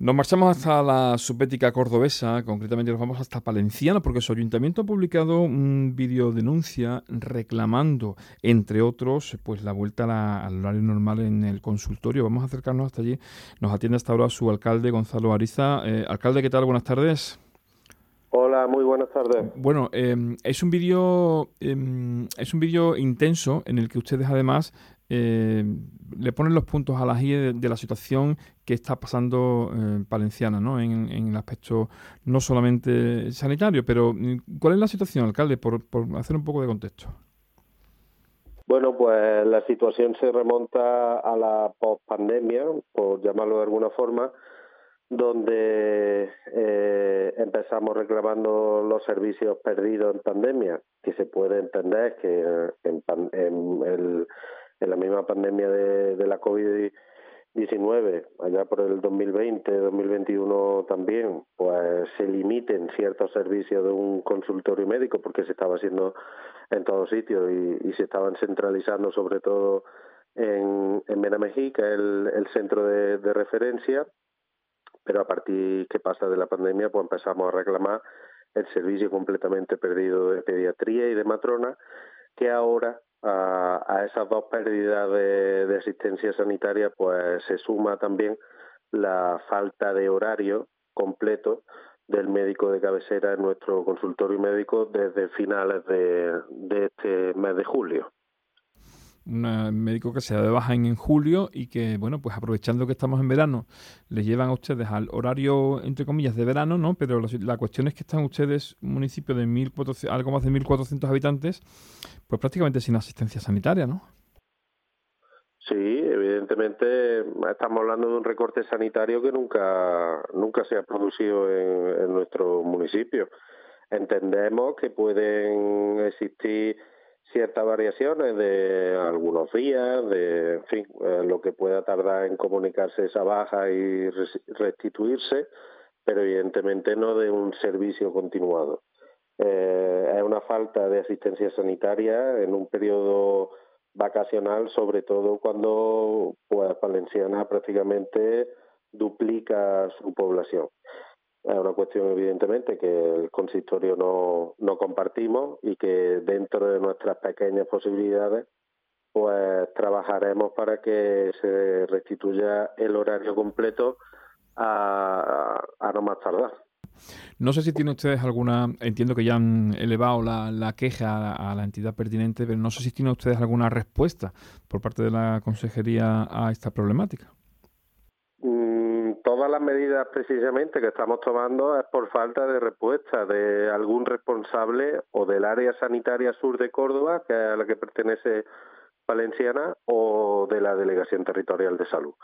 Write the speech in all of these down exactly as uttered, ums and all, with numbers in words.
Nos marchamos hasta la subbética cordobesa, concretamente nos vamos hasta Palenciana, porque su ayuntamiento ha publicado un vídeo denuncia reclamando, entre otros, pues la vuelta a la- al horario normal en el consultorio. Vamos a acercarnos hasta allí. Nos atiende hasta ahora su alcalde, Gonzalo Ariza. Eh, alcalde, ¿qué tal? Buenas tardes. Hola, muy buenas tardes. Bueno, eh, es un vídeo eh, es un vídeo intenso en el que ustedes además eh, le ponen los puntos a la I de, de la situación que está pasando en Palenciana, ¿no? En, en el aspecto no solamente sanitario, pero mm, ¿cuál es la situación, alcalde? Por, por hacer un poco de contexto. Bueno, pues la situación se remonta a la pospandemia, por llamarlo de alguna forma, donde eh, empezamos reclamando los servicios perdidos en pandemia, que se puede entender que en, pan- en, el- en la misma pandemia de, de la COVID diecinueve, allá por el dos mil veinte, dos mil veintiuno también, pues se limiten ciertos servicios de un consultorio médico porque se estaba haciendo en todos sitios y, y se estaban centralizando sobre todo en, en Benamejí, que es el, el centro de, de referencia, pero a partir que pasa de la pandemia pues empezamos a reclamar el servicio completamente perdido de pediatría y de matrona, que ahora a, a esas dos pérdidas de, de asistencia sanitaria pues se suma también la falta de horario completo del médico de cabecera en nuestro consultorio médico desde finales de, de este mes de julio. Un médico que se da de baja en, en julio y que, bueno, pues aprovechando que estamos en verano, les llevan a ustedes al horario, entre comillas, de verano, ¿no? Pero la, la cuestión es que están ustedes, un municipio de mil cuatrocientos, algo más de mil cuatrocientos habitantes, pues prácticamente sin asistencia sanitaria, ¿no? Sí, evidentemente estamos hablando de un recorte sanitario que nunca, nunca se ha producido en, en nuestro municipio. Entendemos que pueden existir ciertas variaciones de algunos días, de en fin, eh, lo que pueda tardar en comunicarse esa baja y res- restituirse, pero evidentemente no de un servicio continuado. Eh, es una falta de asistencia sanitaria en un periodo vacacional, sobre todo cuando pues Valenciana prácticamente duplica su población. Es una cuestión evidentemente que el consistorio no, no compartimos y que dentro de nuestras pequeñas posibilidades pues trabajaremos para que se restituya el horario completo a, a no más tardar. No sé si tienen ustedes alguna, entiendo que ya han elevado la, la queja a, a la entidad pertinente, pero no sé si tienen ustedes alguna respuesta por parte de la consejería a esta problemática. Mm, Todas las medidas precisamente que estamos tomando es por falta de respuesta de algún responsable o del área sanitaria sur de Córdoba, que es a la que pertenece Valenciana, o de la Delegación Territorial de Salud.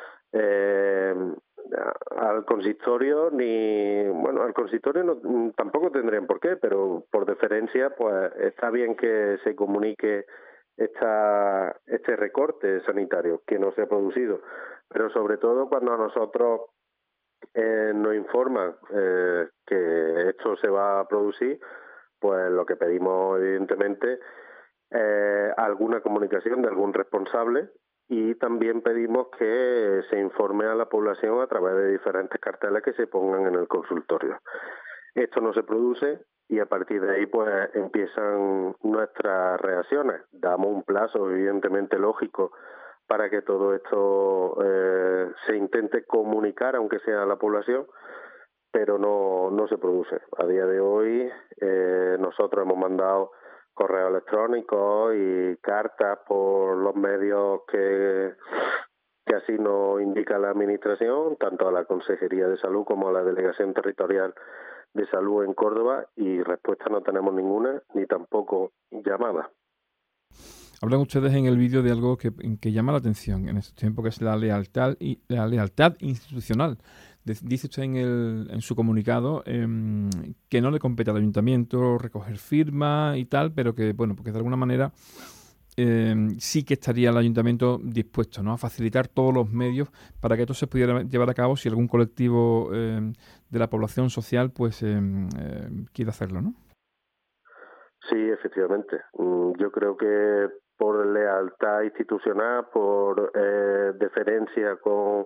Eh, al consistorio ni bueno al consistorio no, tampoco tendrían por qué, pero por deferencia pues está bien que se comunique esta, este recorte sanitario que no se ha producido, pero sobre todo cuando a nosotros eh, nos informan eh, que esto se va a producir, pues lo que pedimos evidentemente eh, alguna comunicación de algún responsable y también pedimos que se informe a la población a través de diferentes carteles que se pongan en el consultorio. Esto no se produce y a partir de ahí pues empiezan nuestras reacciones. Damos un plazo evidentemente lógico para que todo esto eh, se intente comunicar, aunque sea a la población, pero no, no se produce. A día de hoy eh, nosotros hemos mandado correos electrónicos y cartas por los medios que, que así nos indica la Administración, tanto a la Consejería de Salud como a la Delegación Territorial de Salud en Córdoba, y respuesta no tenemos ninguna, ni tampoco llamada. Hablan ustedes en el vídeo de algo que, que llama la atención en este tiempo, que es la lealtad y la lealtad institucional. Dice usted en, el, en su comunicado eh, que no le compete al ayuntamiento recoger firmas y tal, pero que, bueno, porque de alguna manera eh, sí que estaría el ayuntamiento dispuesto, ¿no?, a facilitar todos los medios para que esto se pudiera llevar a cabo si algún colectivo eh, de la población social pues eh, eh, quiere hacerlo, ¿no? Sí, efectivamente. Yo creo que por lealtad institucional, por eh, deferencia con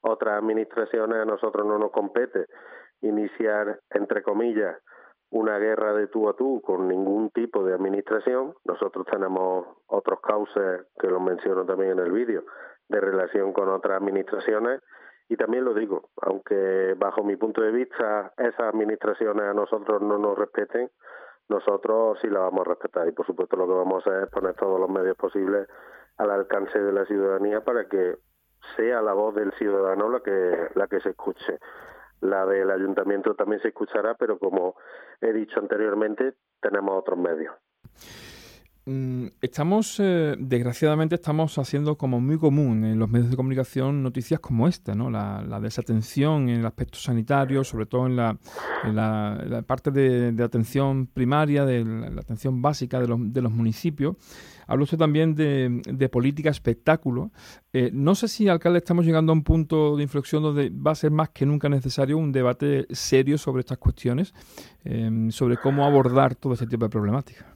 otras administraciones, a nosotros no nos compete iniciar, entre comillas, una guerra de tú a tú con ningún tipo de administración. Nosotros tenemos otros cauces, que los menciono también en el vídeo, de relación con otras administraciones. Y también lo digo, aunque bajo mi punto de vista esas administraciones a nosotros no nos respeten, nosotros sí las vamos a respetar. Y por supuesto lo que vamos a hacer es poner todos los medios posibles al alcance de la ciudadanía para que sea la voz del ciudadano la que, la que se escuche. La del ayuntamiento también se escuchará, pero como he dicho anteriormente, tenemos otros medios. Estamos, eh, desgraciadamente, estamos haciendo como muy común en los medios de comunicación noticias como esta, ¿no? La, la desatención en el aspecto sanitario, sobre todo en la, en la, en la parte de, de atención primaria, de la, la atención básica de los, de los municipios. Habla usted también de, de política espectáculo. Eh, no sé si, alcalde, estamos llegando a un punto de inflexión donde va a ser más que nunca necesario un debate serio sobre estas cuestiones, eh, sobre cómo abordar todo ese tipo de problemáticas.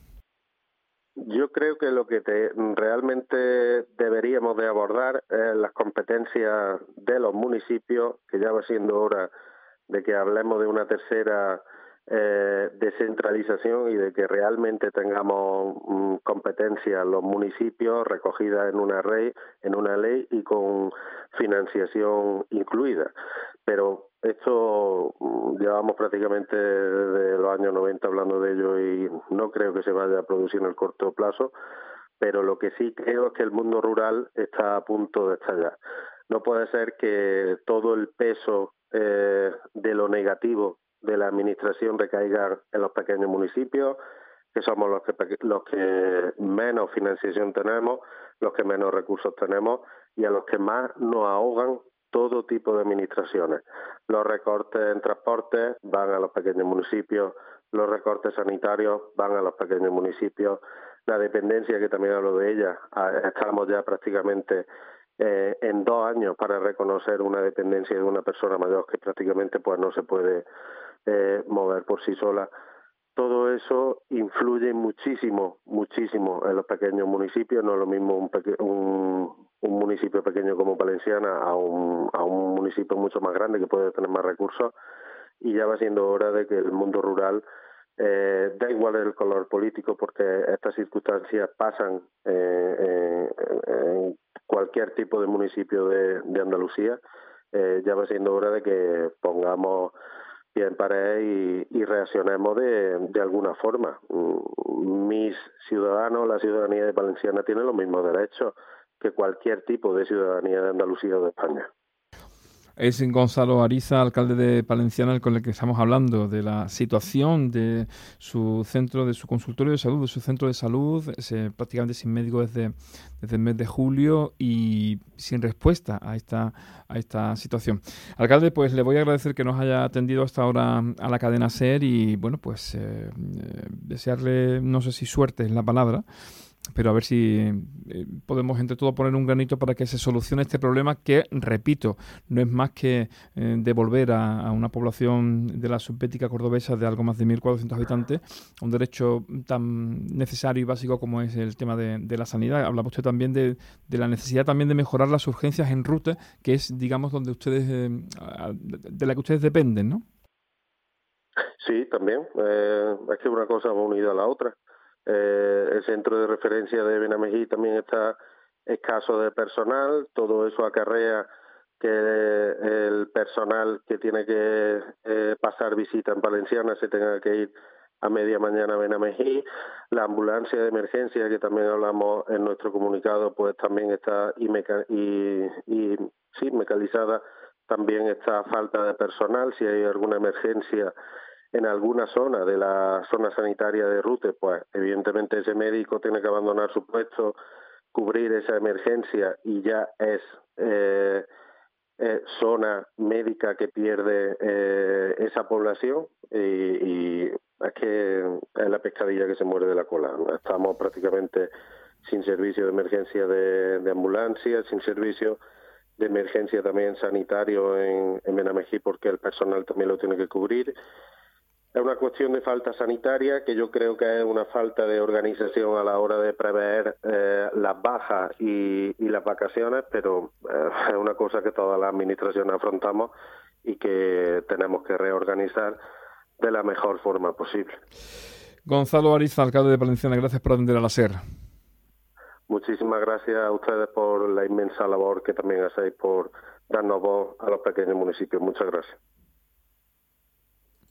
Yo creo que lo que te, realmente deberíamos de abordar es las competencias de los municipios, que ya va siendo hora de que hablemos de una tercera eh, descentralización y de que realmente tengamos mm, competencias los municipios recogidas en una ley, en una ley y con financiación incluida. Pero esto llevamos prácticamente desde los años noventa hablando de ello y no creo que se vaya a producir en el corto plazo, pero lo que sí creo es que el mundo rural está a punto de estallar. No puede ser que todo el peso eh, de lo negativo de la administración recaiga en los pequeños municipios, que somos los que, los que menos financiación tenemos, los que menos recursos tenemos y a los que más nos ahogan todo tipo de administraciones. Los recortes en transportes van a los pequeños municipios, los recortes sanitarios van a los pequeños municipios, la dependencia, que también hablo de ella, estamos ya prácticamente eh, en dos años para reconocer una dependencia de una persona mayor que prácticamente pues no se puede eh, mover por sí sola. Todo eso influye muchísimo, muchísimo en los pequeños municipios. No es lo mismo un, peque- un, un municipio pequeño como Palenciana a un, a un municipio mucho más grande que puede tener más recursos. Y ya va siendo hora de que el mundo rural, eh, da igual el color político, porque estas circunstancias pasan eh, eh, en cualquier tipo de municipio de, de Andalucía. Eh, ya va siendo hora de que pongamos pie en pared y, y reaccionemos de, de alguna forma. Mis ciudadanos, la ciudadanía de Valenciana, tiene los mismos derechos que cualquier tipo de ciudadanía de Andalucía o de España. Es Gonzalo Ariza, alcalde de Palenciana, con el que estamos hablando de la situación de su centro, de su consultorio de salud, de su centro de salud, ese, prácticamente sin médico desde, desde el mes de julio y sin respuesta a esta, a esta situación. Alcalde, pues le voy a agradecer que nos haya atendido hasta ahora a la cadena SER y, bueno, pues eh, eh, desearle, no sé si suerte es la palabra, pero a ver si eh, podemos entre todos poner un granito para que se solucione este problema que, repito, no es más que eh, devolver a, a una población de la subbética cordobesa de algo más de mil cuatrocientos habitantes un derecho tan necesario y básico como es el tema de, de la sanidad. Hablaba usted también de, de la necesidad también de mejorar las urgencias en ruta, que es, digamos, donde ustedes eh, de la que ustedes dependen, ¿no? Sí, también. Eh, es que una cosa va unida a la otra. Eh, el centro de referencia de Benamejí también está escaso de personal. Todo eso acarrea que el personal que tiene que eh, pasar visita en Palenciana se tenga que ir a media mañana a Benamejí. La ambulancia de emergencia, que también hablamos en nuestro comunicado, pues también está y, meca- y, y sí, mecanizada. También está falta de personal. Si hay alguna emergencia en alguna zona de la zona sanitaria de Rute, pues evidentemente ese médico tiene que abandonar su puesto, cubrir esa emergencia y ya es eh, eh, zona médica que pierde eh, esa población y, y es que es la pescadilla que se muere de la cola. Estamos prácticamente sin servicio de emergencia de, de ambulancia, sin servicio de emergencia también sanitario en, en Benamejí, porque el personal también lo tiene que cubrir. Es una cuestión de falta sanitaria, que yo creo que es una falta de organización a la hora de prever eh, las bajas y, y las vacaciones, pero eh, es una cosa que todas las administraciones afrontamos y que tenemos que reorganizar de la mejor forma posible. Gonzalo Ariza, alcalde de Valenciana, gracias por atender a la SER. Muchísimas gracias a ustedes por la inmensa labor que también hacéis por darnos voz a los pequeños municipios. Muchas gracias.